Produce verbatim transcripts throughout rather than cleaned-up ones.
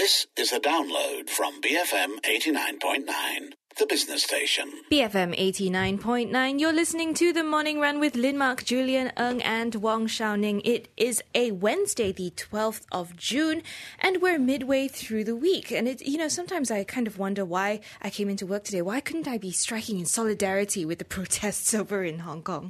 This is a download from B F M eighty-nine point nine, the business station. B F M eighty-nine point nine, you're listening to The Morning Run with Lin Mark, Julian Ng and Wong Xiaoning. It is a Wednesday, the twelfth of June, and we're midway through the week. And, it, you know, sometimes I kind of wonder why I came into work today. Why couldn't I be striking in solidarity with the protests over in Hong Kong?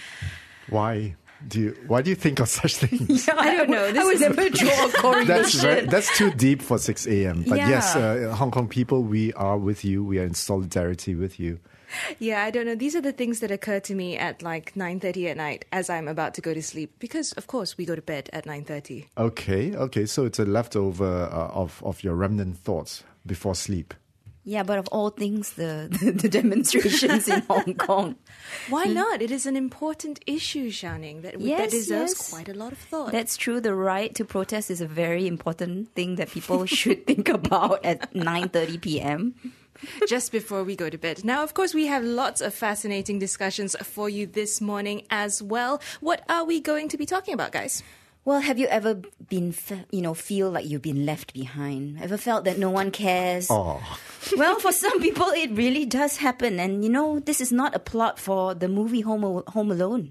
Why? Do you, why do you think of such things? Yeah, I don't know. This I would is never draw a correlation. That's very, that's too deep for six a.m. But Yeah. yes, uh, Hong Kong people, we are with you. We are in solidarity with you. Yeah, I don't know. These are the things that occur to me at like nine thirty at night as I'm about to go to sleep. Because, of course, we go to bed at nine thirty. Okay, okay. So it's a leftover uh, of, of your remnant thoughts before sleep. Yeah, but of all things, the, the, the demonstrations in Hong Kong. Why not? It is an important issue, Xiaoning, that, Yes, that deserves yes. quite a lot of thought. That's true. The right to protest is a very important thing that people should think about at nine thirty p.m. Just before we go to bed. Now, of course, we have lots of fascinating discussions for you this morning as well. What are we going to be talking about, guys? Well, have you ever been, fe- you know, feel like you've been left behind? Ever felt that no one cares? Oh, Well, for some people, it really does happen. And, you know, this is not a plot for the movie Home, Al- Home Alone.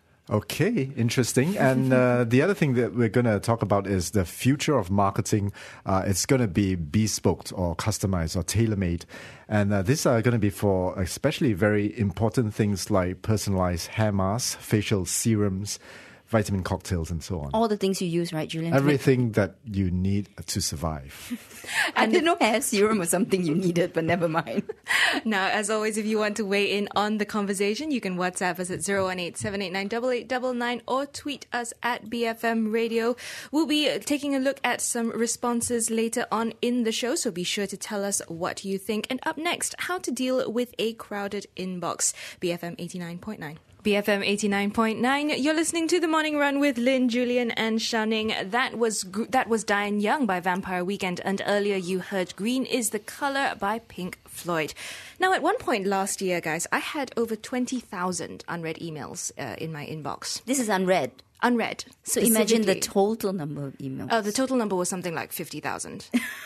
okay. Interesting. And uh, the other thing that we're going to talk about is the future of marketing. Uh, it's going to be bespoke or customized or tailor-made. And uh, these are going to be for especially very important things like personalized hair masks, facial serums, vitamin cocktails, and so on. All the things you use, right, Julian? Everything that you need to survive. I didn't know hair serum was something you needed, but never mind. Now, as always, if you want to weigh in on the conversation, you can WhatsApp us at zero one eight seven eight nine eight eight nine nine or tweet us at B F M Radio. We'll be taking a look at some responses later on in the show, so be sure to tell us what you think. And up next, how to deal with a crowded inbox. B F M eighty-nine point nine. B F M eighty-nine point nine. You're listening to The Morning Run with Lin, Julian and Xiaoning. That was gr- that was Diane Young by Vampire Weekend, and earlier you heard Green is the Colour by Pink Floyd. Now, at one point last year, guys, I had over twenty thousand unread emails uh, in my inbox. This is unread. Unread. So imagine the specifically. total number of emails. Uh, the total number was something like fifty thousand.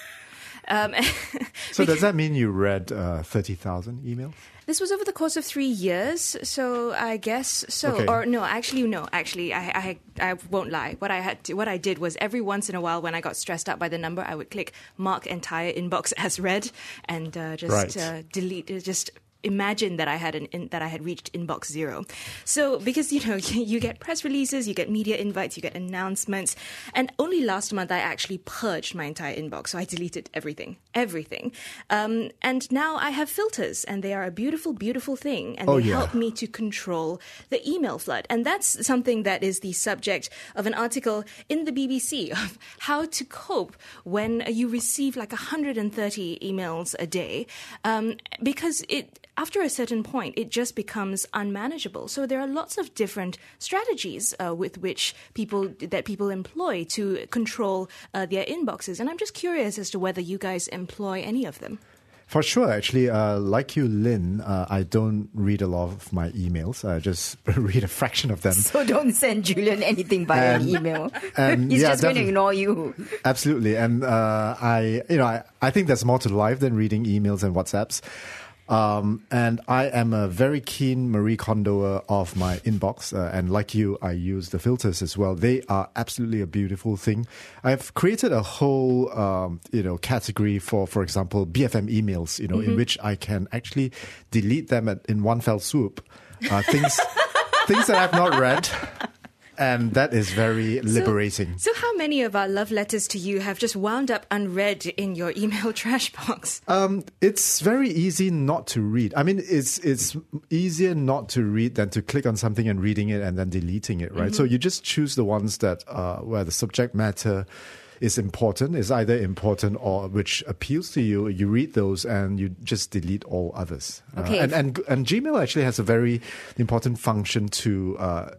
um, So does that mean you read uh, thirty thousand emails? This was over the course of three years, so I guess so. Okay. Or no, actually, no. Actually, I, I, I won't lie. What I had, to, what I did was every once in a while, when I got stressed out by the number, I would click mark entire inbox as read and uh, just Right. uh, delete. uh, Just imagine that I had an in, that I had reached inbox zero. So because you know you get press releases, you get media invites, you get announcements, and only last month I actually purged my entire inbox. So I deleted everything, everything, um, and now I have filters, and they are a beautiful, beautiful thing, and Oh, they yeah. help me to control the email flood. And that's something that is the subject of an article in the B B C of how to cope when you receive like one hundred thirty emails a day, um, because it. After a certain point, it just becomes unmanageable. So there are lots of different strategies uh, with which people that people employ to control uh, their inboxes. And I'm just curious as to whether you guys employ any of them. For sure, actually, uh, like you, Lynn, uh, I don't read a lot of my emails. I just read a fraction of them. So don't send Julian anything by an And- email. and He's yeah, just going to definitely. ignore you. Absolutely. And uh, I, you know, I, I think there's more to life than reading emails and WhatsApps. Um, and I am a very keen Marie Kondoer of my inbox. Uh, and like you, I use the filters as well. They are absolutely a beautiful thing. I've created a whole, um, you know, category for, for example, B F M emails, you know, in which I can actually delete them at, in one fell swoop. Uh, things, things that I've not read. And that is very liberating. So, so how many of our love letters to you have just wound up unread in your email trash box? Um, it's very easy not to read. I mean, it's it's easier not to read than to click on something and reading it and then deleting it, right? So you just choose the ones that uh, where the subject matter is important, is either important or which appeals to you. You read those and you just delete all others. Okay. Uh, and, and and Gmail actually has a very important function to. Uh,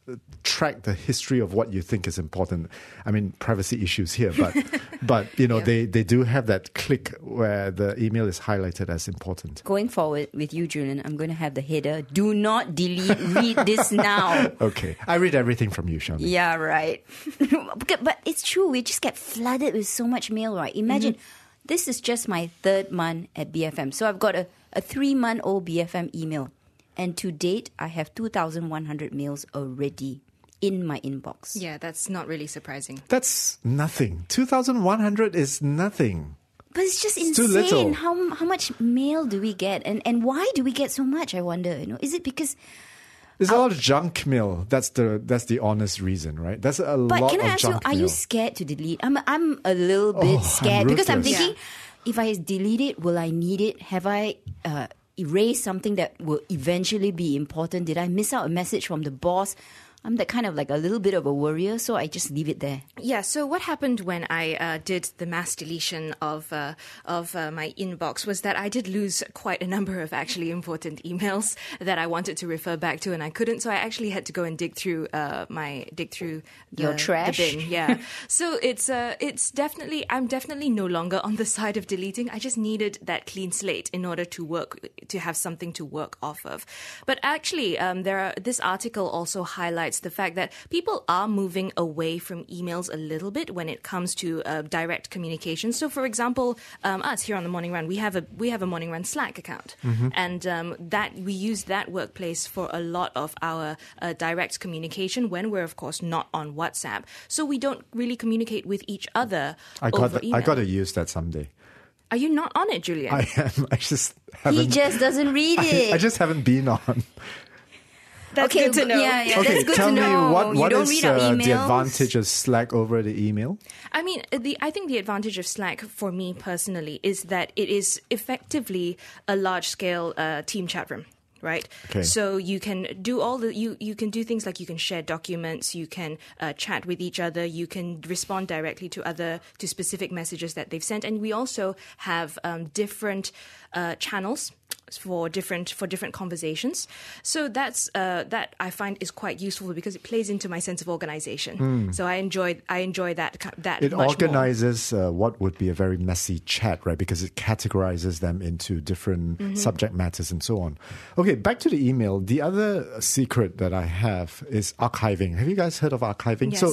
track the history of what you think is important. I mean, privacy issues here, but but you know, Yeah. they, they do have that click where the email is highlighted as important. Going forward with you, Julian, I'm going to have the header, do not delete, read this now. Okay, I read everything from you, Shami. Yeah, right. But but it's true. We just get flooded with so much mail, right? Imagine this is just my third month at B F M. So I've got a, a three-month-old B F M email. And to date, I have two thousand one hundred mails already in my inbox. Yeah, that's not really surprising. That's nothing. two thousand one hundred is nothing. But it's just It's too little. insane. How how much mail do we get? And and why do we get so much, I wonder? You know, is it because... There's a lot of junk mail. That's the that's the honest reason, right? That's a But lot can I of ask you, junk are mail. you scared to delete? I'm I'm a little bit Oh, I'm scared because I'm ruthless. thinking, if I delete it, will I need it? Have I uh, erased something that will eventually be important? Did I miss out a message from the boss? I'm that kind of like a little bit of a worrier, so I just leave it there. Yeah. So what happened when I uh, did the mass deletion of uh, of uh, my inbox was that I did lose quite a number of actually important emails that I wanted to refer back to, and I couldn't. So I actually had to go and dig through uh, my dig through the, Your trash? the bin. Yeah. So it's uh, it's definitely I'm definitely no longer on the side of deleting. I just needed that clean slate in order to work to have something to work off of. But actually, um, there are, this article also highlights the fact that people are moving away from emails a little bit when it comes to uh, direct communication. So, for example, um, us here on the Morning Run, we have a we have a Morning Run Slack account, and um, that we use that workplace for a lot of our uh, direct communication when we're, of course, not on WhatsApp. So we don't really communicate with each other I over got email. I got to use that someday. Are you not on it, Julian? I am. I just haven't. He just doesn't read it. I, I just haven't been on. That's okay, good to know. Yeah, yeah, Okay, that's good tell to me know. what you what don't is read our uh, emails. the advantage of Slack over the email? I mean, the I think the advantage of Slack for me personally is that it is effectively a large-scale uh, team chat room. Right, Okay. so you can do all the you you can do things like you can share documents, you can uh, chat with each other, you can respond directly to other to specific messages that they've sent, and we also have um, different uh, channels for different for different conversations. So that's uh, that I find is quite useful because it plays into my sense of organization. So I enjoy I enjoy that ki- that It much more. organizes uh, what would be a very messy chat, right? Because it categorizes them into different Mm-hmm. subject matters and so on. Okay, back to the email. The other secret that I have is archiving. Have you guys heard of archiving? Yes. So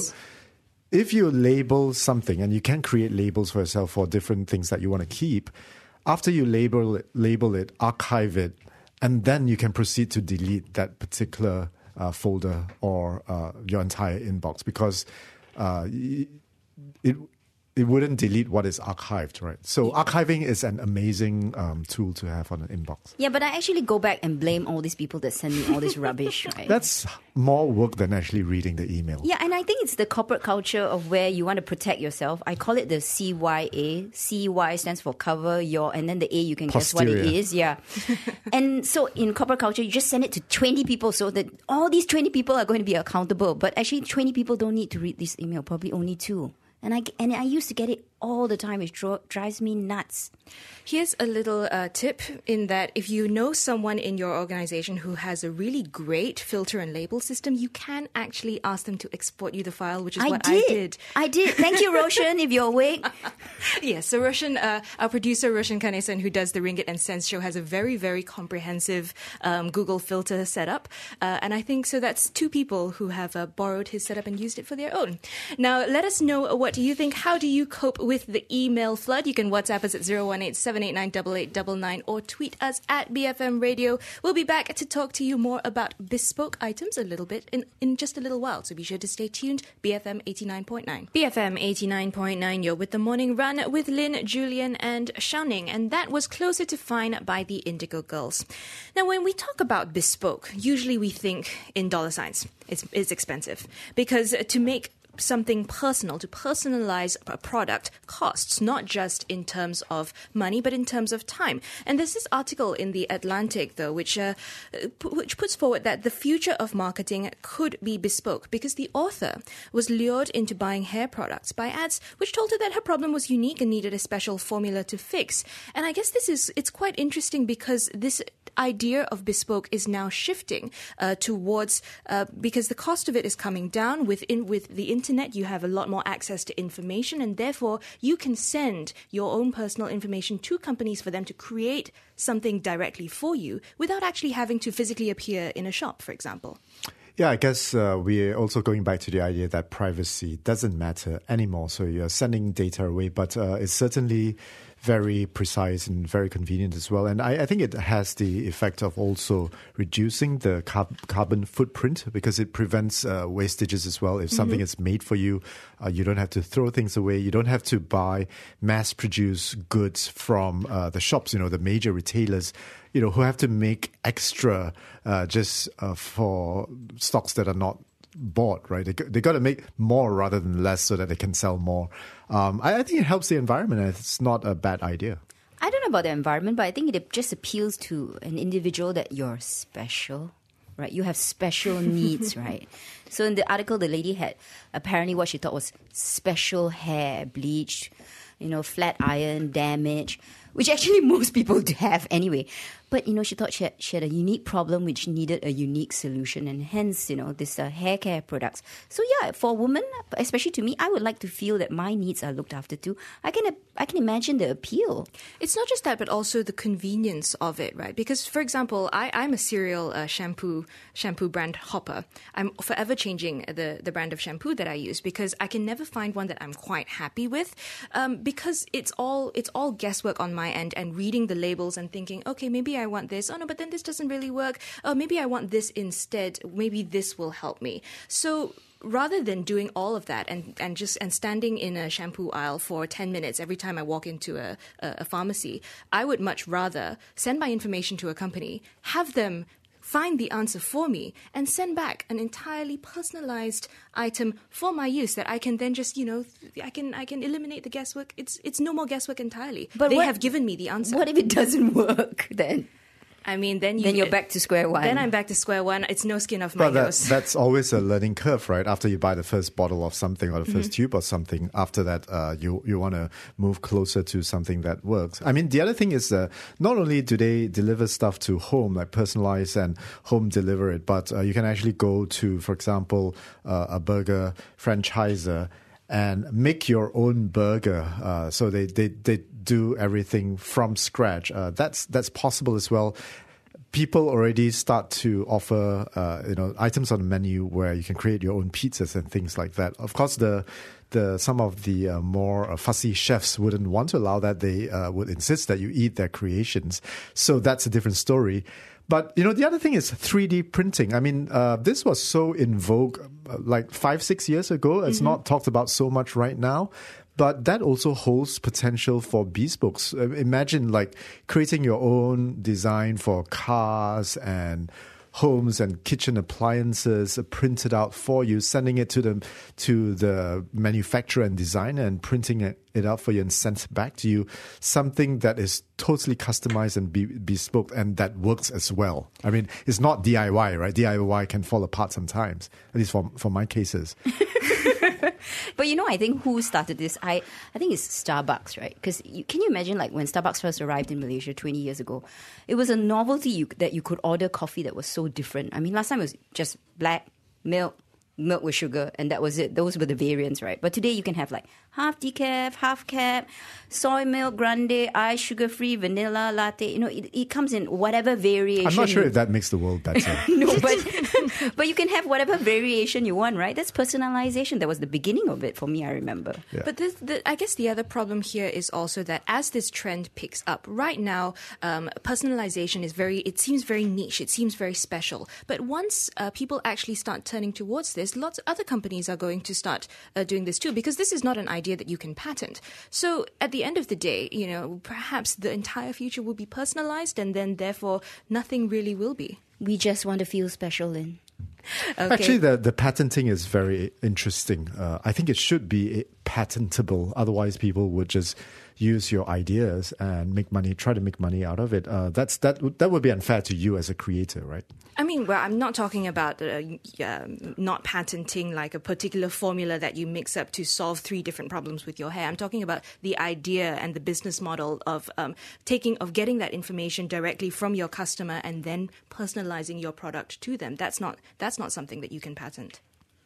if you label something, and you can create labels for yourself for different things that you want to keep, after you label it, label it, archive it, and then you can proceed to delete that particular uh, folder or uh, your entire inbox, because uh, y- it it wouldn't delete what is archived, right? So archiving is an amazing um, tool to have on an inbox. Yeah, but I actually go back and blame all these people that send me all this rubbish, right? That's more work than actually reading the email. Yeah, and I think it's the corporate culture of where you want to protect yourself. I call it the C Y A. C Y stands for cover your, and then the A, you can guess what it Posterior. is. Yeah. And so in corporate culture, you just send it to twenty people so that all these twenty people are going to be accountable. But actually, twenty people don't need to read this email, probably only two. And I, and I used to get it all the time. It dro- drives me nuts. Here's a little uh, tip in that if you know someone in your organization who has a really great filter and label system, you can actually ask them to export you the file, which is I what did. I did. I did. Thank you, Roshan, if you're awake. Yes, so Roshan, uh, our producer Roshan Kanesan, who does the Ringgit and Cents show, has a very, very comprehensive um, Google filter setup. Uh, and I think so that's two people who have uh, borrowed his setup and used it for their own. Now, let us know what do you think. How do you cope with the email flood? You can WhatsApp us at zero one eight seven eight nine eight eight nine nine or tweet us at B F M Radio. We'll be back to talk to you more about bespoke items a little bit in, in just a little while. So be sure to stay tuned. B F M eighty-nine point nine. B F M eighty-nine point nine, you're with the Morning Run with Lynn, Julian and Xiaoning. And that was Closer to Fine by the Indigo Girls. Now, when we talk about bespoke, usually we think in dollar signs. It's, it's expensive because to make something personal, to personalize a product costs, not just in terms of money, but in terms of time. And there's this article in The Atlantic, though, which uh, p- which puts forward that the future of marketing could be bespoke, because the author was lured into buying hair products by ads which told her that her problem was unique and needed a special formula to fix. And I guess this is, it's quite interesting because this idea of bespoke is now shifting uh, towards uh, because the cost of it is coming down. Within with the internet, you have a lot more access to information, and therefore you can send your own personal information to companies for them to create something directly for you without actually having to physically appear in a shop, for example. Yeah, I guess uh, we're also going back to the idea that privacy doesn't matter anymore. So you're sending data away, but uh, it's certainly very precise and very convenient as well. And I, I think it has the effect of also reducing the carb- carbon footprint, because it prevents uh, wastages as well. If something mm-hmm. is made for you, uh, you don't have to throw things away. You don't have to buy mass-produced goods from uh, the shops, you know, the major retailers, you know, who have to make extra uh, just uh, for stocks that are not bought, right? They, they got to make more rather than less so that they can sell more. Um, I, I think it helps the environment, and it's not a bad idea. I don't know about the environment, but I think it just appeals to an individual that you're special, right? You have special needs, right? So in the article, the lady had apparently what she thought was special hair, bleached, you know, flat iron, damage, which actually most people have anyway. But, you know, she thought she had, she had a unique problem which needed a unique solution, and hence, you know, this uh, hair care products. So, yeah, for a woman, especially to me, I would like to feel that my needs are looked after too. I can I can imagine the appeal. It's not just that, but also the convenience of it, right? Because, for example, I, I'm a serial uh, shampoo shampoo brand hopper. I'm forever changing the, the brand of shampoo that I use because I can never find one that I'm quite happy with, um, because it's all it's all guesswork on my end, and reading the labels and thinking, okay, maybe I want this. Oh, no, but then this doesn't really work. Oh, maybe I want this instead. Maybe this will help me. So rather than doing all of that and, and just and standing in a shampoo aisle for ten minutes every time I walk into a, a, a pharmacy, I would much rather send my information to a company, have them find the answer for me, and send back an entirely personalized item for my use that I can then just, you know, I can I can eliminate the guesswork. It's it's no more guesswork entirely. But they what, have given me the answer. What if it doesn't work then? I mean, then you, then you're back to square one. Then I'm back to square one. It's no skin off my but that, nose. That's always a learning curve, right? After you buy the first bottle of something or the first Mm-hmm. tube or something, after that, uh, you you want to move closer to something that works. I mean, the other thing is uh, not only do they deliver stuff to home, like personalize and home deliver it, but uh, you can actually go to, for example, uh, a burger franchiser and make your own burger. Uh, so they, they, they do everything from scratch. Uh, that's that's possible as well. People already start to offer, uh, you know, items on the menu where you can create your own pizzas and things like that. Of course, the the some of the uh, more uh, fussy chefs wouldn't want to allow that. They uh, would insist that you eat their creations. So that's a different story. But, you know, the other thing is three D printing. I mean, uh, this was so in vogue uh, like five, six years ago. It's mm-hmm. not talked about so much right now. But that also holds potential for bespokes. Uh, imagine like creating your own design for cars and homes and kitchen appliances, uh, printed out for you, sending it to them to the manufacturer and designer, and printing it, it out for you and sent back to you. Something that is totally customized and be, bespoke, and that works as well. I mean, it's not D I Y, right? D I Y can fall apart sometimes, at least for for my cases. But, you know, I think who started this, I, I think it's Starbucks, right? Because can you imagine, like, when Starbucks first arrived in Malaysia twenty years ago, it was a novelty you, that you could order coffee that was so different. I mean, last time it was just black, milk, milk with sugar, and that was it. Those were the variants, right? But today you can have, like, half decaf, half cap, soy milk, grande, ice, sugar-free, vanilla, latte. You know, it, it comes in whatever variation. I'm not sure if that makes the world better. No, but but you can have whatever variation you want, right? That's personalization. That was the beginning of it for me, I remember. Yeah. But this, the, I guess the other problem here is also that as this trend picks up, right now, um, personalization is very, it seems very niche. It seems very special. But once uh, people actually start turning towards this, lots of other companies are going to start uh, doing this too, because this is not an idea that you can patent. So at the end of the day, you know, perhaps the entire future will be personalized, and then therefore nothing really will be. We just want to feel special, Lynn. Okay. Actually, the, the patenting is very interesting. Uh, I think it should be patentable. Otherwise, people would just use your ideas and make money, try to make money out of it. Uh, that's that. That would be unfair to you as a creator, right? I mean, well, I'm not talking about uh, uh, not patenting like a particular formula that you mix up to solve three different problems with your hair. I'm talking about the idea and the business model of um, taking of getting that information directly from your customer and then personalizing your product to them. That's not that's not something that you can patent.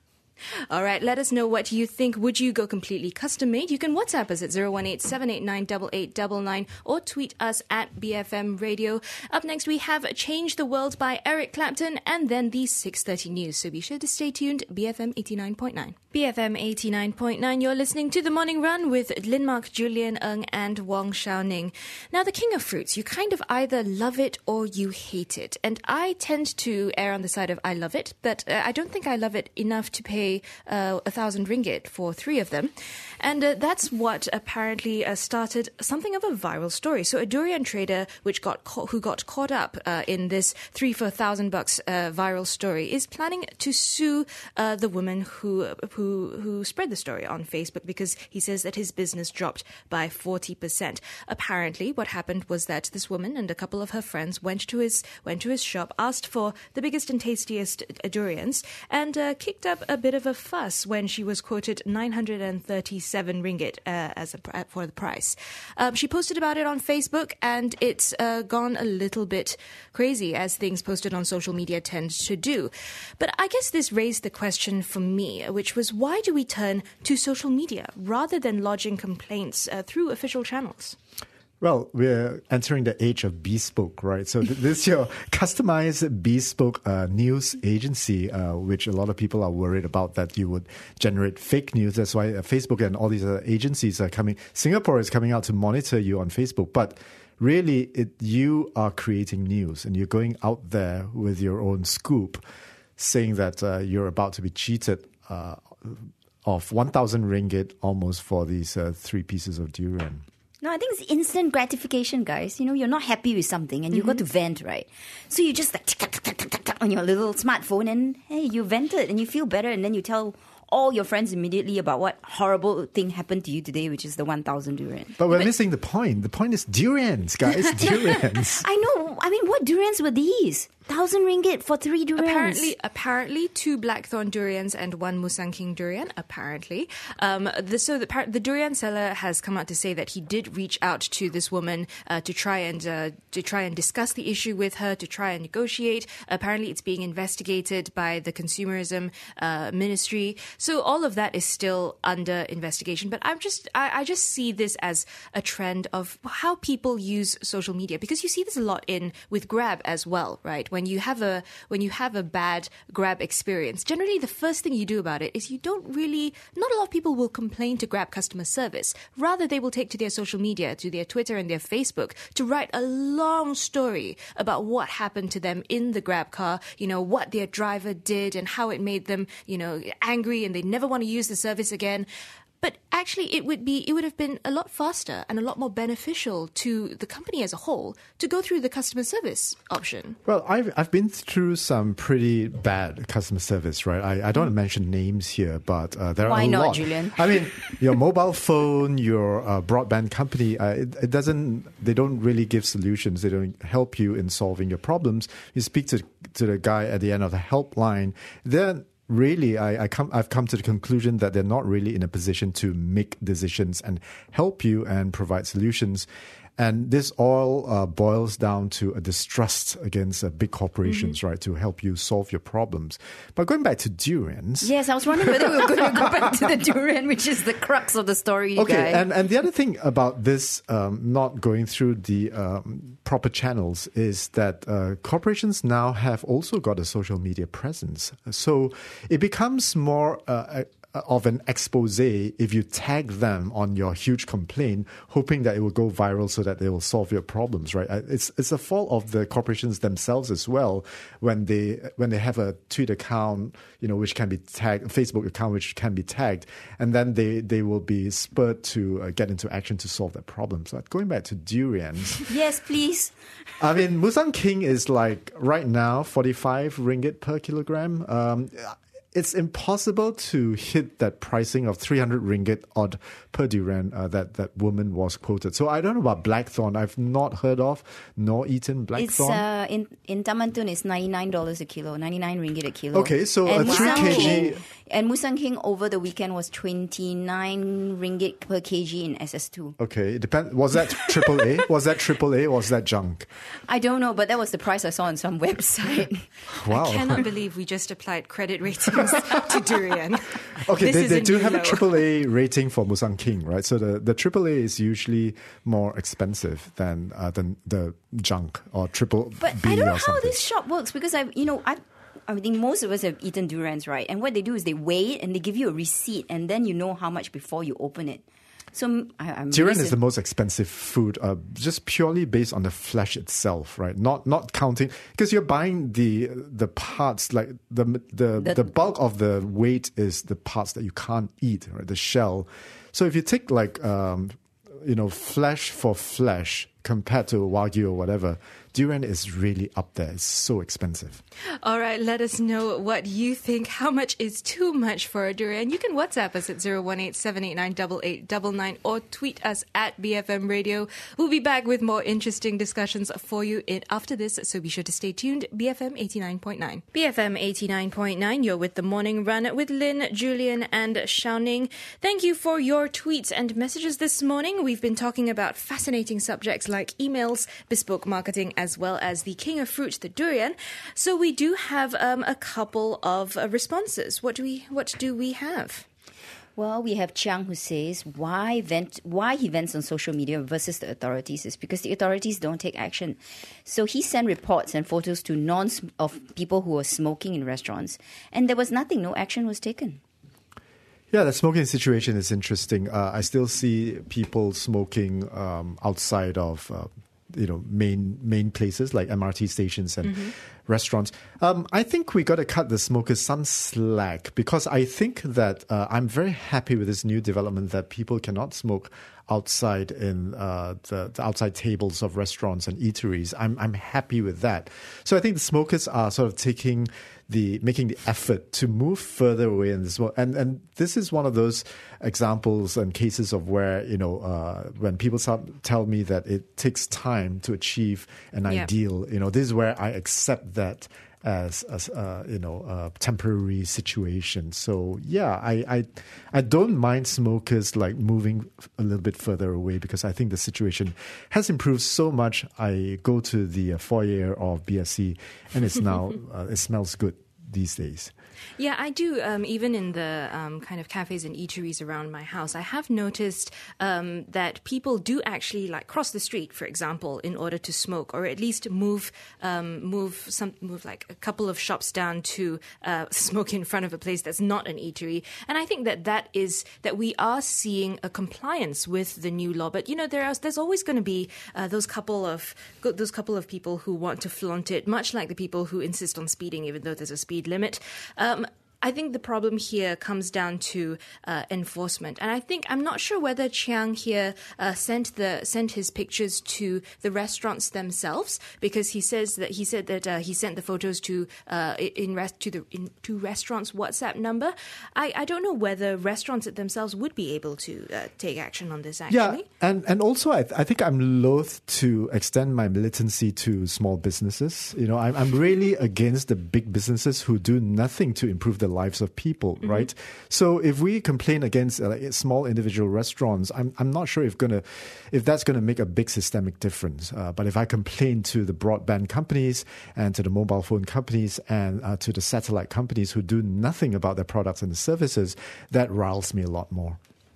All right, let us know what you think. Would you go completely custom made? You can WhatsApp us at zero one eight seven eight nine eight eight nine nine or tweet us at B F M Radio. Up next, we have Change the World by Eric Clapton and then the six thirty news. So be sure to stay tuned. B F M eighty-nine point nine. B F M eighty-nine point nine, you're listening to The Morning Run with Lin Mark, Julian Ng and Wong Shao Ning. Now, the king of fruits, you kind of either love it or you hate it. And I tend to err on the side of I love it, but uh, I don't think I love it enough to pay uh, a thousand ringgit for three of them. And uh, that's what apparently uh, started something of a viral story. So a durian trader which got ca- who got caught up uh, in this three for a thousand bucks uh, viral story is planning to sue uh, the woman who who Who, who spread the story on Facebook because he says that his business dropped by forty percent. Apparently, what happened was that this woman and a couple of her friends went to his went to his shop, asked for the biggest and tastiest durians, and uh, kicked up a bit of a fuss when she was quoted nine hundred thirty-seven ringgit uh, as a, for the price. Um, she posted about it on Facebook, and it's uh, gone a little bit crazy, as things posted on social media tend to do. But I guess this raised the question for me, which was, why do we turn to social media rather than lodging complaints uh, through official channels? Well, we're entering the age of bespoke, right? So th- this is your customized bespoke uh, news agency, uh, which a lot of people are worried about that you would generate fake news. That's why uh, Facebook and all these uh, agencies are coming. Singapore is coming out to monitor you on Facebook, but really it, you are creating news and you're going out there with your own scoop saying that uh, you're about to be cheated uh, of one thousand ringgit almost for these uh, three pieces of durian. No, I think it's instant gratification, guys. You know, you're not happy with something and you mm-hmm. got to vent, right? So you just like tick, tick, tick, tick, tick, tick, on your little smartphone and hey, you vented and you feel better and then you tell all your friends immediately about what horrible thing happened to you today, which is the one thousand durian. But we're but, missing the point. The point is durians, guys. Durians. I know. I mean, what durians were these? Thousand ringgit for three durians. Apparently, apparently, two blackthorn durians and one Musang King durian. Apparently, um, the, so the, the durian seller has come out to say that he did reach out to this woman uh, to try and uh, to try and discuss the issue with her, to try and negotiate. Apparently, it's being investigated by the Consumerism uh, Ministry. So all of that is still under investigation. But I'm just, I, I just see this as a trend of how people use social media, because you see this a lot in with Grab as well, right? When you have a when you have a bad Grab experience, generally the first thing you do about it is you don't really. Not a lot of people will complain to Grab customer service. Rather, they will take to their social media, to their Twitter and their Facebook, to write a long story about what happened to them in the Grab car. You know, what their driver did and how it made them, you know, angry and they never want to use the service again. But actually, it would be it would have been a lot faster and a lot more beneficial to the company as a whole to go through the customer service option. Well, I've I've been through some pretty bad customer service, right? I, I don't want to mention names here, but uh, there Why are a not, lot. Julian? I mean, your mobile phone, your uh, broadband company, uh, it, it doesn't. They don't really give solutions. They don't help you in solving your problems. You speak to to the guy at the end of the helpline, then. Really, I, I come, I've come to the conclusion that they're not really in a position to make decisions and help you and provide solutions. And this all uh, boils down to a distrust against uh, big corporations, mm-hmm. right, to help you solve your problems. But going back to durians... Yes, I was wondering whether we were going to go back to the durian, which is the crux of the story, Okay, guy. and, and the other thing about this um, not going through the um, proper channels is that uh, corporations now have also got a social media presence. So it becomes more... Uh, of an expose if you tag them on your huge complaint, hoping that it will go viral so that they will solve your problems, right? It's it's a fault of the corporations themselves as well when they when they have a tweet account, you know, which can be tagged, Facebook account which can be tagged, and then they, they will be spurred to uh, get into action to solve that problem. So going back to durians. Yes, please. I mean, Musang King is like right now forty-five ringgit per kilogram. Um, it's impossible to hit that pricing of three hundred ringgit odd per durian uh, that that woman was quoted. So I don't know about blackthorn. I've not heard of nor eaten blackthorn. It's uh, in in Taman Tun it's ninety-nine dollars a kilo, ninety-nine ringgit a kilo. Okay, so and a three Musang kg. King, and Musang King over the weekend was twenty-nine ringgit per kg in S S two. Okay, it depends. Was that triple A? Was that triple A? Or was that junk? I don't know, but that was the price I saw on some website. Wow. I cannot believe we just applied credit ratings to durian. Okay, This they, is they a do new have low. a triple A rating for Musang King, right? So the, the triple A is usually more expensive than uh, than the junk or triple But B I don't know or how something. this shop works because I, you know, I, I think most of us have eaten durians, right? And what they do is they weigh it and they give you a receipt, and then you know how much before you open it. So mm, I, I'm Durian really is the most expensive food, uh, just purely based on the flesh itself, right? Not not counting because you're buying the the parts, like the the The- the bulk of the weight is the parts that you can't eat, right? The shell. So if you take like um, you know flesh for flesh compared to Wagyu or whatever, durian is really up there. It's so expensive. All right, let us know what you think. How much is too much for a durian? You can WhatsApp us at zero one eight seven eight nine eight eight nine nine or tweet us at B F M Radio. We'll be back with more interesting discussions for you in, after this, so be sure to stay tuned. B F M eighty-nine point nine. B F M eighty-nine point nine, you're with the Morning Run with Lynn, Julian and Xiaoning. Thank you for your tweets and messages this morning. We've been talking about fascinating subjects like emails, bespoke marketing, as well as the king of fruit, the durian. So we do have um, a couple of uh, responses. What do we What do we have? Well, we have Chiang who says why vent, why he vents on social media versus the authorities is because the authorities don't take action. So he sent reports and photos to non of people who were smoking in restaurants, and there was nothing. No action was taken. Yeah, the smoking situation is interesting. Uh, I still see people smoking um, outside of, uh, you know, main main places like M R T stations and mm-hmm. restaurants. Um, I think we got to cut the smokers some slack because I think that uh, I'm very happy with this new development that people cannot smoke outside in uh, the, the outside tables of restaurants and eateries. I'm I'm happy with that. So I think the smokers are sort of taking the making the effort to move further away in this world. And and this is one of those examples and cases of where, you know, uh, when people tell me that it takes time to achieve an Yeah. ideal, you know, this is where I accept that as, as uh, you know, a temporary situation. So, yeah, I, I I don't mind smokers like moving a little bit further away because I think the situation has improved so much. I go to the uh, foyer of B S C and it's now, uh, it smells good these days. Yeah, I do. Um, even in the um, kind of cafes and eateries around my house, I have noticed um, that people do actually like cross the street, for example, in order to smoke, or at least move, um, move some, move like a couple of shops down to uh, smoke in front of a place that's not an eatery. And I think that that is that we are seeing a compliance with the new law. But you know, there are there's always going to be uh, those couple of those couple of people who want to flaunt it, much like the people who insist on speeding, even though there's a speed limit. Um, I think the problem here comes down to uh, enforcement, and I think I'm not sure whether Chiang here uh, sent the sent his pictures to the restaurants themselves, because he says that he said that uh, he sent the photos to uh, in rest to the in, to restaurants' WhatsApp number. I, I don't know whether restaurants themselves would be able to uh, take action on this. Actually, Yeah, and and also I, th- I think I'm loath to extend my militancy to small businesses. You know, I'm I'm really against the big businesses who do nothing to improve the lives of people, mm-hmm. right? So if we complain against uh, small individual restaurants, I'm I'm not sure if gonna if that's gonna make a big systemic difference. Uh, but if I complain to the broadband companies and to the mobile phone companies and uh, to the satellite companies who do nothing about their products and services, that riles me a lot more.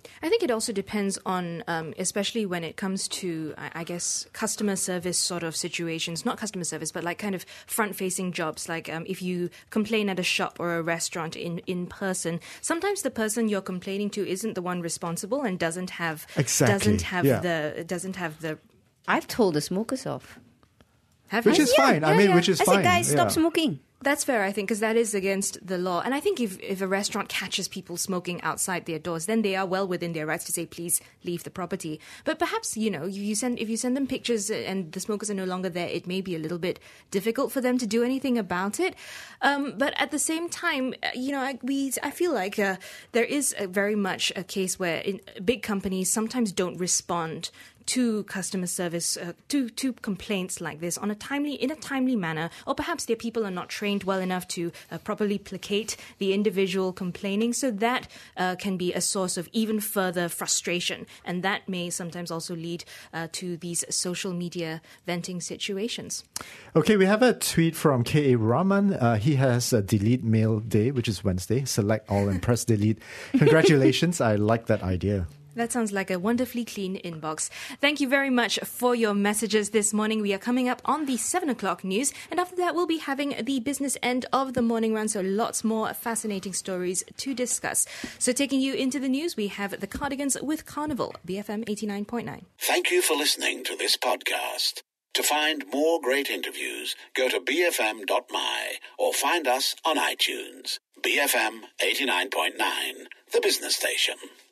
I think it also depends on, um, especially when it comes to, I, I guess, customer service sort of situations. Not customer service, but like kind of front-facing jobs. Like um, if you complain at a shop or a restaurant in, in person, sometimes the person you're complaining to isn't the one responsible and doesn't have Exactly. doesn't have Yeah. the doesn't have the. I've told the smokers off. Have Which you? is fine. I yeah, mean, yeah. which is I fine. said, guys, stop Yeah. smoking. That's fair, I think, because that is against the law. And I think if, if a restaurant catches people smoking outside their doors, then they are well within their rights to say, please leave the property. But perhaps, you know, you, you send if you send them pictures and the smokers are no longer there, it may be a little bit difficult for them to do anything about it. Um, but at the same time, uh, you know, I, we I feel like uh, there is a very much a case where in, big companies sometimes don't respond to customer service, uh, to to complaints like this on a timely in a timely manner, or perhaps their people are not trained well enough to uh, properly placate the individual complaining, so that uh, can be a source of even further frustration, and that may sometimes also lead uh, to these social media venting situations. Okay, we have a tweet from K A Raman. Uh, he has a delete mail day, which is Wednesday. Select all and press delete. Congratulations. I like that idea. That sounds like a wonderfully clean inbox. Thank you very much for your messages this morning. We are coming up on the seven o'clock news, and after that we'll be having the business end of the morning run, so lots more fascinating stories to discuss. So taking you into the news, we have The Cardigans with Carnival, B F M eighty-nine point nine. Thank you for listening to this podcast. To find more great interviews, go to b f m dot m y or find us on iTunes. B F M eighty-nine point nine, the business station.